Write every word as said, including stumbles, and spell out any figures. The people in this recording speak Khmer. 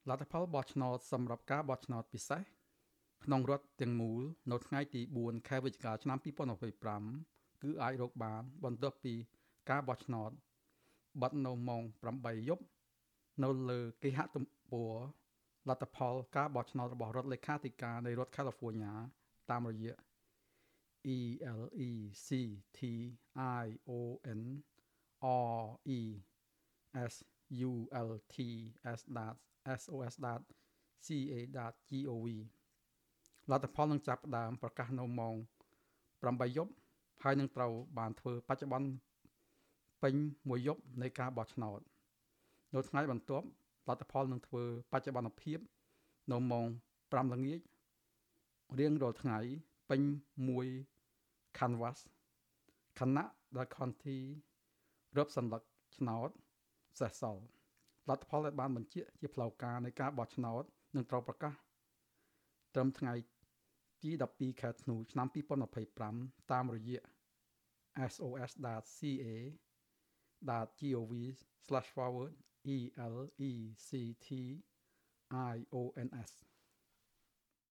លទ្ធផលបោះឆ្នោតសម្រាប់ការបោះឆ្នោតពិសេសក្នុងរដ្ឋទាំងមូលនៅថ្ងៃទីបួនខែវិច្ឆិកាឆ្នាំពីរពាន់ยี่สิบห้าគឺអាចរកបានបន្ទាប់ពីការបោះឆ្នោតបិទនៅម៉ោងeightយប់នៅលើគេហទំព័រលទ្ធផលការបោះឆ្នោតរបស់រដ្ឋលេខាធិការនៃរដ្ឋ California តាមរយៈ e l e c t i o n r e s u l t s s o s c a gov លទ្ធផលនឹងចាប់ផ្ដើមប្រកាសនៅម៉ោងeightយប់ហើយនឹងត្រូវបានធ្វើបច្ចុប្បន្នពេញមួយយប់នៃការបោះឆ្នោតនៅថ្ងៃបន្ទាប់លទ្ធផលនឹងធ្វើបច្ចុប្បន្នភាពនៅម៉ោងfiveល្ងាចរៀងរាល់ថ្ងៃពេញមួយ canvas ខណៈដែល county រាប់សន្លឹកឆ្នោតសេសសល់លទ្ធផលដែលបានបញ្ជាក់ជាផ្លូវការនៃការបោះឆ្នោតនឹងត្រូវប្រកាសត្រឹមថ្ងៃទីtwelveខែធ្នូឆ្នាំtwenty twenty-fiveតាមរយៈ s o s c a gov slash forward e l e c t i o n s